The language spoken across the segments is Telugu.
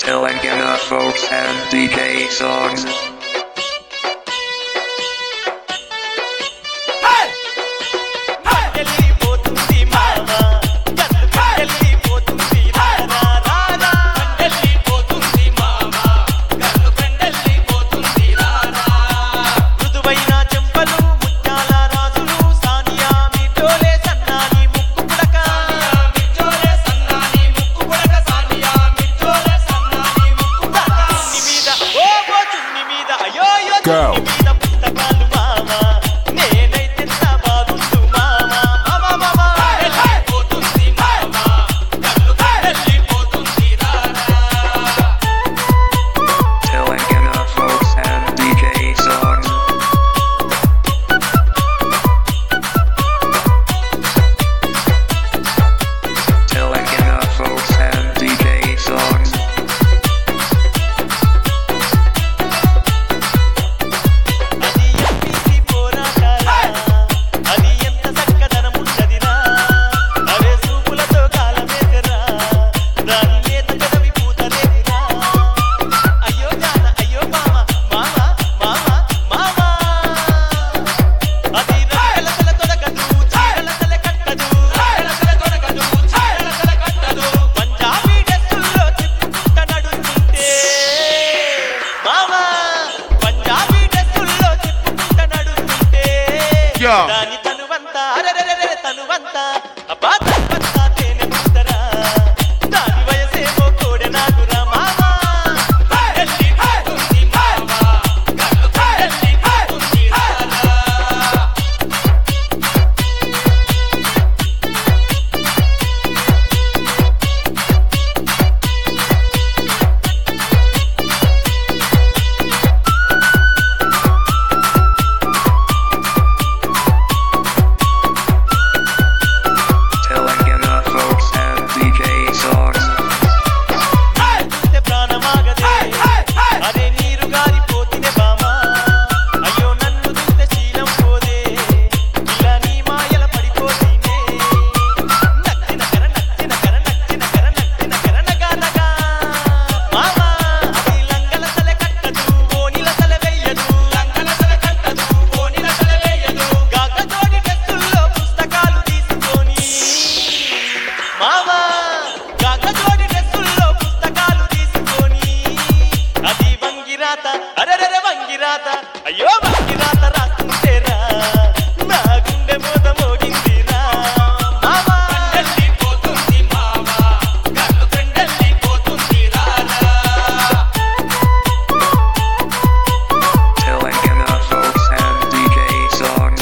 Telangana folks and DJ songs. Go. Telangana folks and DJ songs. Telangana folks and DJ songs. దాని తనువంతా అరెరెరెరె తనువంతా అబ్బా తనువంతా తేనె ముద్దరా దాని వయసేమో కోడె నాగురా మామా పండెల్లి పోతుంది మామా కళ్ళు పండెల్లి పోతుంది రారా Telangana folks and DJ songs. ప్రాణమాగదే అదే నీరు గారిపోతినే బామా అయ్యో నన్ను చూస్తే శీలం పోదే ఇలా నీ మాయల పడిపోతీనే నచ్చిన కర నచ్చిన కర నచ్చిన కర నచ్చిన కర నగా నగా మామా అది లంగల తల కట్టదు ఓనిల తల వెయ్యదు లంగల తల కట్టదు ఓనిల తల వెయ్యదు గాగతోడి టెస్టుల్లో పుస్తకాలు తీసుకొని మామా గాగతోడి టెస్టుల్లో పుస్తకాలు తీసుకొని అది వంగిరాత అరెరెరె వంగిరాత అయ్యో వంగిరాత రాస్తుంటేరా నా గుండె మోత మోగిందిరా మామా కండెల్లి పోతుంది మామా కళ్ళు కండెల్లి పోతుంది రారా Telangana folks and DJ songs.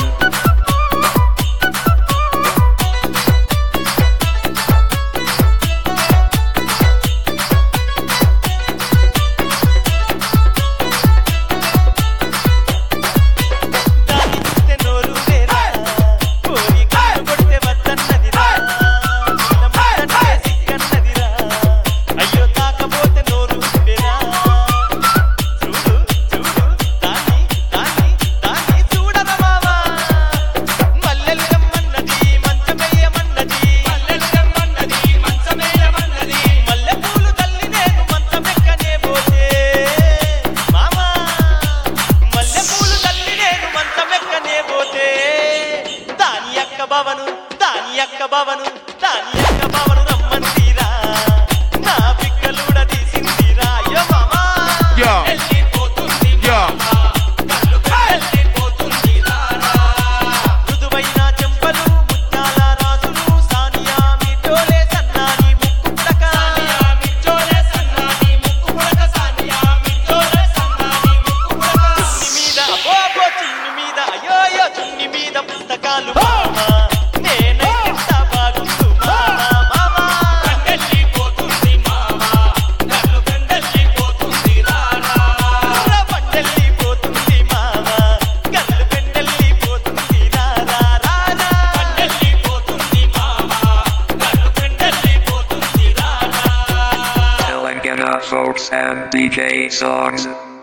దాని చూస్తే నోరు వేరా కోరి కన్ను కొడితే వద్దన్నదిరా ముద్దంటే సిగ్గన్నదిరా అయ్యో తాకపోతే నోరు వేరా చూడు చూడు దాన్ని దాన్ని దాన్ని చూడర మావా మల్లెలు రమ్మన్నది మంచమేయమన్నది మల్లెలు రమ్మన్నది మంచమేయమన్నది మల్లెపూలు తల్లి నేను మంచమెక్కనే పోతే మామా మల్లెపూలు తల్లి నేను మంచమెక్కనే పోతే దాని యొక్క భవను దాని యొక్క భవను దాని యొక్క భవను రమ్మందిరా నా పిక్కలుడ తీసిందిరా అయ్యో మామా Yo. వెళ్ళిపోతుంది Yo. మామా కళ్ళు వెళ్ళిపోతుంది రారా మృదువైన చెంపలు ముత్యాల రాసులు సానియా మిఠోలే సన్నాని ముక్కు పుడక సానియా మిఠోలే సన్నాని ముక్కు పుడక సానియా మిఠోలే సన్నాని ముక్కు పుడక చున్ని మీద అబ్బో చున్ని మీద అయ్యోయో చున్ని మీద పుస్తకాలు మామా నేనైతే బాగుండు మామా మామా కండెల్లి పోతుంది మామా కళ్ళు కండెల్లి పోతుంది రారా పండెల్లి పోతుంది మామా కళ్ళు కండెల్లి పోతుంది రారా రారా పండెల్లి పోతుంది మామా కళ్ళు కండెల్లి పోతుంది రారా Telangana folks and DJ songs.